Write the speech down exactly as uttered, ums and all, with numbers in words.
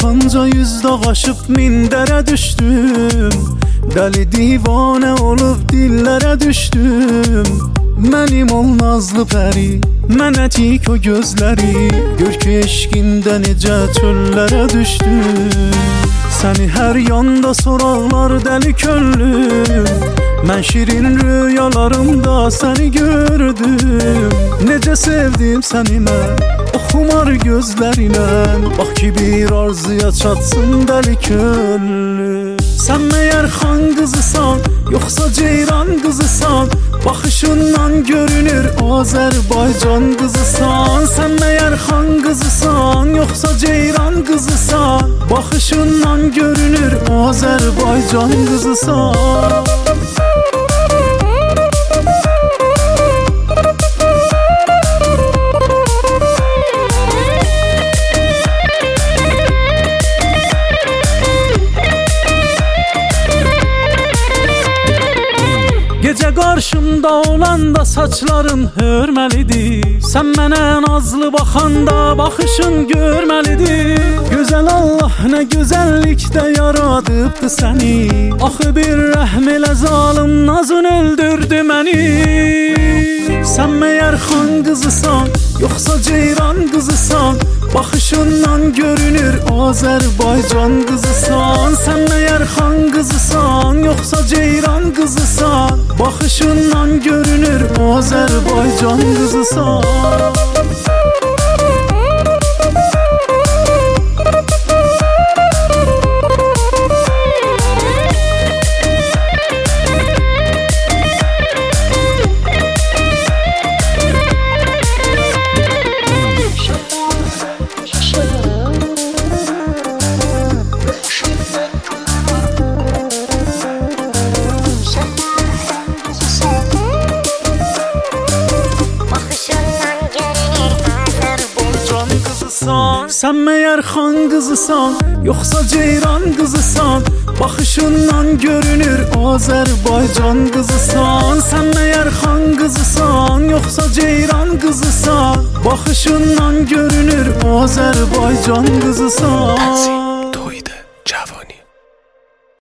Xanca yüzdə aşıb min dərə düşdüm. Dəli divanə olub dillərə düşdüm. Mənim ol nazlı pəri, mənə tik o gözləri. Gör ki eşqində necə çöllərə düşdüm. Səni hər yanda sorarlar dəli könlüm. Mən şirin rüyalarımda səni gördüm. Necə sevdim səni mən o xumar gözlərinə. Bax ki bir arzuya çatsın dəli könlüm. Sən məyər xan qızısan, yoxsa ceyran qızısan? Baxışından görünür Azərbaycan qızısan. Sən məyər xan qızısan, yoxsa ceyran qızısan? Baxışından görünür Azərbaycan qızısan. Gecə qarşımda olanda saçların hörməlidir. Sən mənə nazlı baxanda baxışın görməlidir. Gözəl Allah nə gözəllikdə yaradıbdı səni. Axı bir rəhm elə zalım nazın öldürdü məni. Sən məyər xan qızısan, yoxsa ceyran qızısan? Baxışından görünür Azərbaycan qızısan. Sən məyər xan qızısan, yoxsa ceyran qızısan? Baxışından görünür Azərbaycan qızısan. Sən məyər xan qızısan, yoxsa ceyran qızısan? Baxışından görünür Azərbaycan qızısan. Sən məyər xan qızısan, yoxsa ceyran qızısan? Baxışından görünür Azərbaycan qızısan.